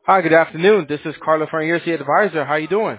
Hi, good afternoon. This is Carlo from ERC Advisor. How you doing?